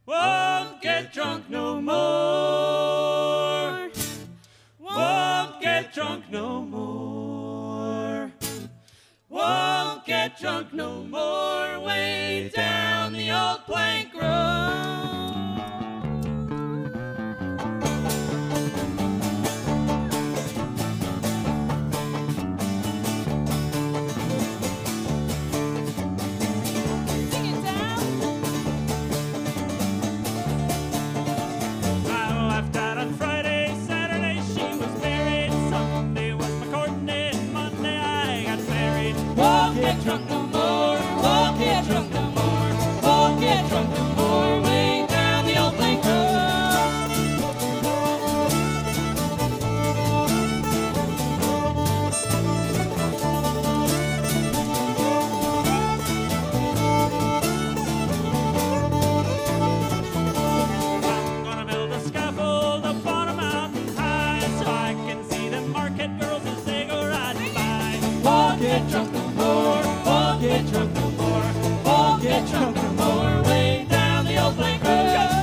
Won't get drunk no more. Won't get drunk no more. Won't get drunk no more. Way down the old plank road. Won't get drunk no more, won't get drunk no more, won't get drunk no more, way down the old plank I'm gonna build a scaffold up on a mountain high, so I can see them market girls as they go riding by. Won't get drunk no more, won't get drunk no more, won't get drunk no more, way down the old plank road.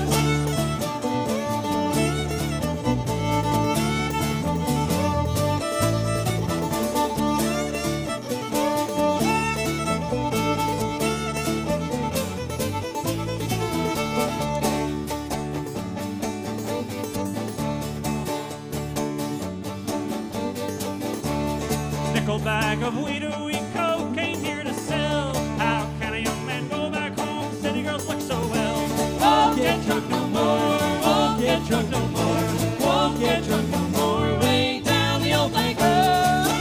Nickel bag of weed a week, cocaine here to sell. How can a young man go back home? City girls look so well. Won't get drunk no more, won't get drunk no more, won't get drunk no more, way down the old plank road.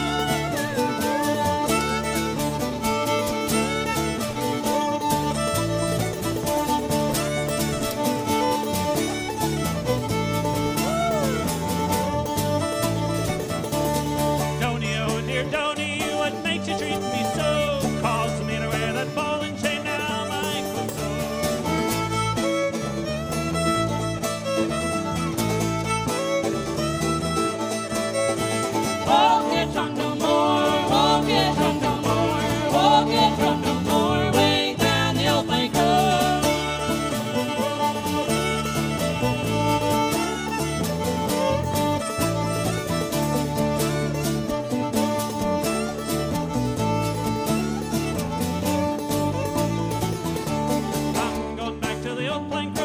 Donny, oh dear Donny, what makes you treat me so? Calls me to wear that ball and chain, now my clothes won't get drunk no more, won't get drunk no more, won't get drunk no more, way down the old plank road. I'm going back to the old plank road.